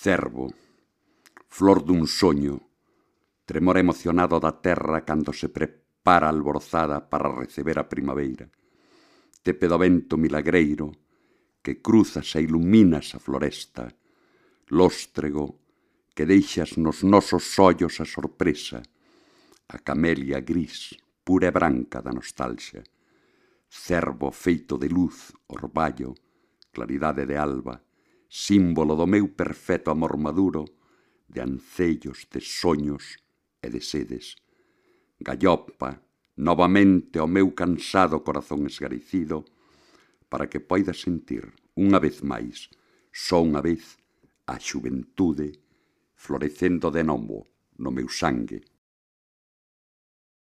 Cervo, flor dun soño, tremor emocionado da terra cando se prepara alborozada para receber a primavera. Tepe do vento milagreiro que cruzas e iluminas a floresta. Lóstrego que deixas nos nosos ollos a sorpresa. A camelia gris, pura e branca da nostalgia. Cervo feito de luz, orballo, claridade de alba, símbolo do meu perfecto amor maduro, de ancellos, de soños e de sedes. Gallopa novamente ao meu cansado corazón esgarecido, para que poida sentir unha vez máis, só unha vez, a xuventude florecendo de novo no meu sangue.